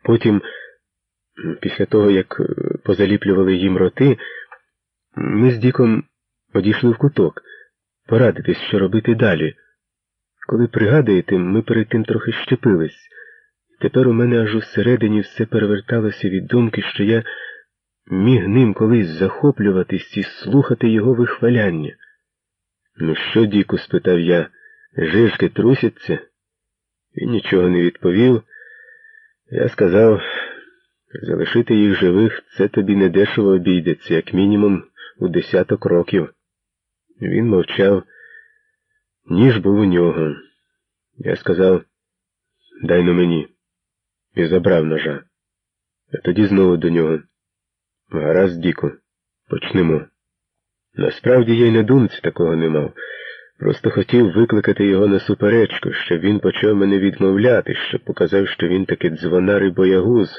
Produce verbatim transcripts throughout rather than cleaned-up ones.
потім, після того, як позаліплювали їм роти, ми з Діком одійшли в куток, порадитись, що робити далі. Коли пригадуєте, ми перед тим трохи щепились. Тепер у мене аж усередині все переверталося від думки, що я міг ним колись захоплюватись і слухати його вихваляння. «Ну що, Діку?» – спитав я. «Жижки трусяться?» Він нічого не відповів. Я сказав, залишити їх живих – це тобі недешево обійдеться, як мінімум у десяток років. Він мовчав. Ніж був у нього. Я сказав, дай но мені. І забрав ножа. А тоді знову до нього. Гаразд, Діку, почнемо. Насправді я й на думці такого не мав. Просто хотів викликати його на суперечку, щоб він почав мене відмовляти, щоб показав, що він таки дзвонар і боягуз.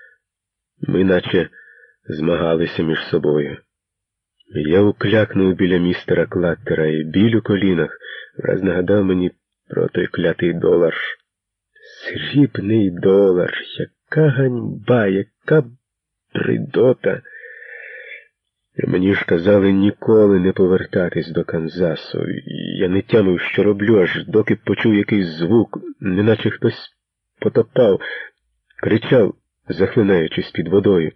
Ми наче змагалися між собою. Я уклякнув біля містера Клаттера, і біль у колінах враз нагадав мені про той клятий долар. Срібний долар, яка ганьба, яка бредота. Мені ж казали ніколи не повертатись до Канзасу. Я не тямив, що роблю, аж доки почув якийсь звук, неначе хтось потопав, кричав, захлинаючись під водою.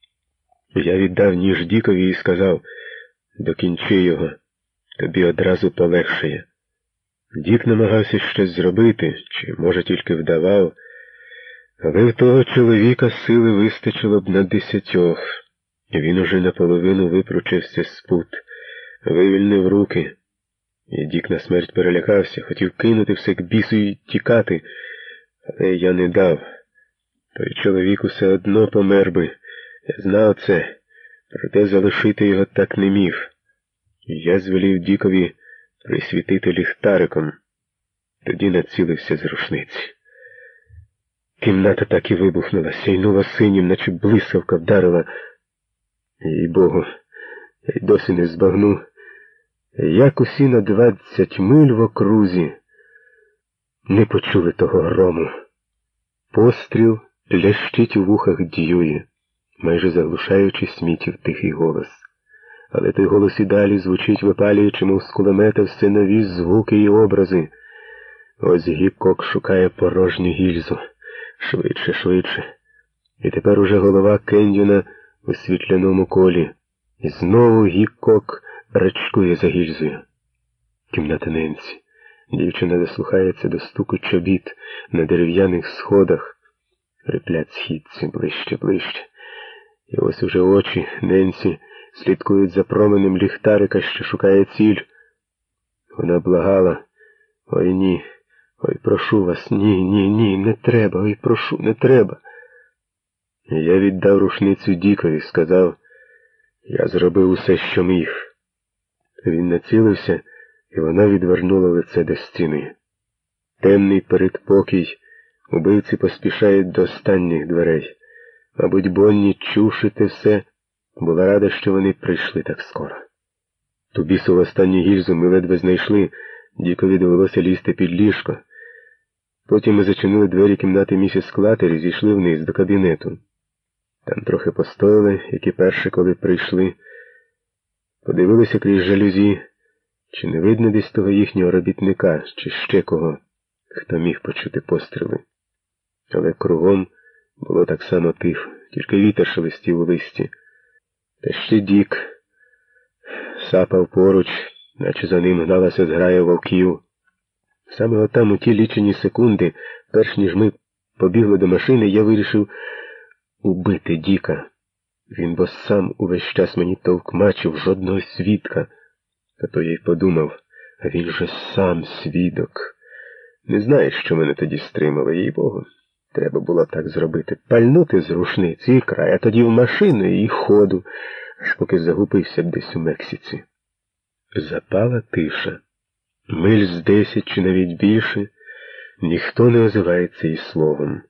Я віддав ніж Дікові і сказав, докінчи його, тобі одразу полегшає. Дік намагався щось зробити, чи, може, тільки вдавав, але в того чоловіка сили вистачило б на десятьох. Він уже наполовину випручився з пут, вивільнив руки. І Дік на смерть перелякався, хотів кинути все к бісу і тікати, але я не дав. Той чоловік усе одно помер би. Я знав це, проте залишити його так не міг. Я звелів Дікові присвітити ліхтариком. Тоді націлився з рушниці. Кімната так і вибухнула, сяйнула синім, наче блискавка вдарила. Їй-богу, я й досі не збагну, як усі на двадцять миль в окрузі не почули того грому. Постріл лящить у вухах Дьюї, майже заглушаючи Смітів тихий голос. Але той голос і далі звучить, випалюючи, мов з кулемета, все нові звуки і образи. Ось Гікок шукає порожню гільзу. Швидше, швидше. І тепер уже голова Кендіна у світляному колі. І знову Гікок рачкує за гільзою. Кімната Ненсі. Дівчина дослухається до стуку чобіт на дерев'яних сходах. Риплять східці ближче, ближче. І ось уже очі Ненсі слідкують за променем ліхтарика, що шукає ціль. Вона благала. Ой, ні. Ой, прошу вас, ні, ні, ні, не треба, ой, прошу, не треба. Я віддав рушницю Дікові, сказав, я зробив усе, що міг. Він націлився, і вона відвернула лице до стіни. Темний передпокій, убивці поспішають до останніх дверей. Мабуть, Бонні, чувши те все, була рада, що вони прийшли так скоро. Ту бісову останню гільзу ми ледве знайшли, Дікові довелося лізти під ліжко. Потім ми зачинили двері кімнати місіс Клаттер і зійшли вниз до кабінету. Там трохи постояли, як і перші, коли прийшли. Подивилися крізь жалюзі, чи не видно десь того їхнього робітника, чи ще кого, хто міг почути постріли. Але кругом було так само тихо, тільки вітер шелестів у листі. Та ще Дік сапав поруч, наче за ним гналася зграя вовків. Саме отам у ті лічені секунди, перш ніж ми побігли до машини, я вирішив убити Діка. Він бо сам увесь час мені товкмачив, жодного свідка. А то я й подумав, а він же сам свідок. Не знаєш, що мене тоді стримало, їй-богу. Треба було так зробити. Пальнути з рушниці і край, а тоді в машину і ходу, аж поки загубився б десь у Мексиці. Запала тиша. Миль з десять чи навіть більше, ніхто не озивається і словом.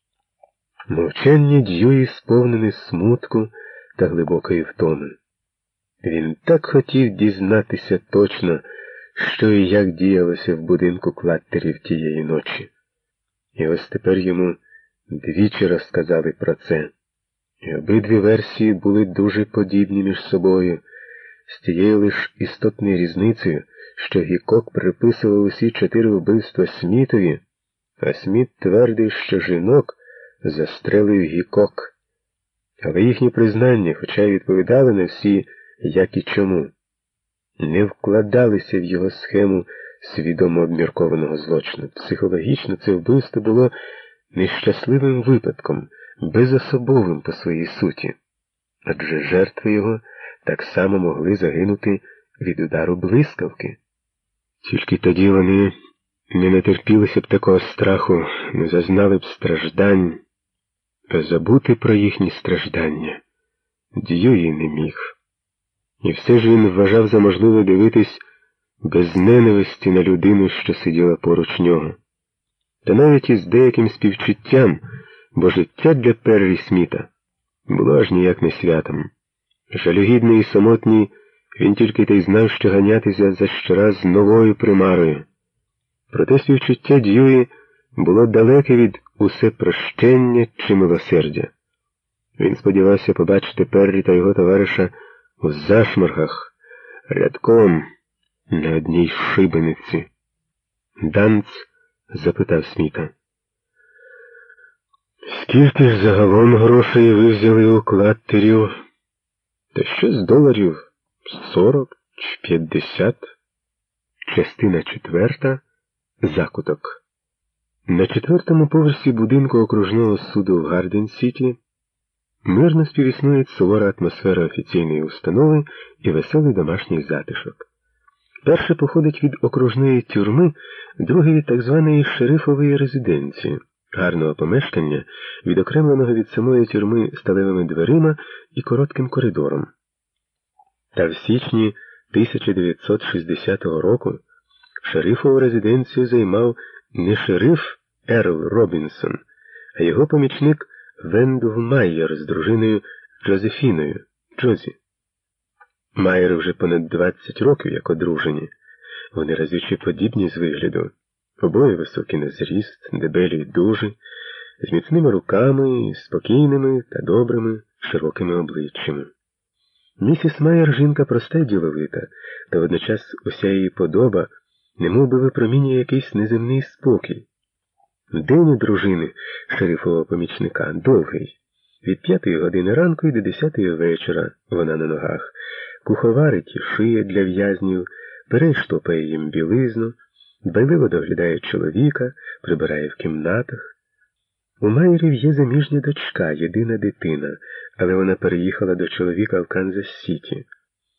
Мовчання Дьюї сповнене смутку та глибокої втоми. Він так хотів дізнатися точно, що і як діялося в будинку Клаттерів тієї ночі. І ось тепер йому двічі розказали про це. І обидві версії були дуже подібні між собою, з тією лиш істотною різницею, що Гікок приписував усі чотири вбивства Смітові, а Сміт твердив, що жінок застрелив Гікок. Але їхні признання, хоча й відповідали на всі як і чому, не вкладалися в його схему свідомо обміркованого злочину. Психологічно це вбивство було нещасливим випадком, безособовим по своїй суті, адже жертви його так само могли загинути від удару блискавки. Тільки тоді вони не натерпілися б такого страху, не зазнали б страждань, а забути про їхні страждання Дьюї не міг. І все ж він вважав за можливе дивитись без ненависті на людину, що сиділа поруч нього. Та навіть із деяким співчуттям, бо життя для Перрі Сміта було аж ніяк не святом. Жалюгідний і самотній, він тільки й знав, що ганятися за щораз новою примарою. Проте співчуття Дьюї було далеке від усепрощення чи милосердя. Він сподівався побачити Перрі та його товариша у зашморгах, рядком на одній шибениці. Данц запитав Сміта: «Скільки ж загалом грошей ви взяли у клаттерів?» «Та що з доларів? Сорок чи п'ятдесят?» Частина четверта. Закуток. На четвертому поверсі будинку окружного суду в Гарден-Сіті мирно співіснує сувора атмосфера офіційної установи і веселий домашній затишок. Перше походить від окружної тюрми, друге від так званої шерифової резиденції, гарного помешкання, відокремленого від самої тюрми сталевими дверима і коротким коридором. Та в січні тисяча дев'ятсот шістдесятого року шерифову резиденцію займав не шериф Ерл Робінсон, а його помічник Вендел Майер з дружиною Джозефіною, Джозі. Майери вже понад двадцять років як одружені. Вони разюче подібні з вигляду. Обоє високі на зріст, дебелі й дужі, з міцними руками, спокійними та добрими, широкими обличчями. Місіс Майер жінка проста й діловита, та водночас уся її подоба немов би випромінює якийсь неземний спокій. День у дружини шерифового помічника довгий. Від п'ятої години ранку і до десятої вечора вона на ногах. Куховарить і шиє для в'язнів, пере й штопає їм білизну, дбайливо доглядає чоловіка, прибирає в кімнатах. У Майерів є заміжня дочка, єдина дитина, але вона переїхала до чоловіка в Канзас-Сіті.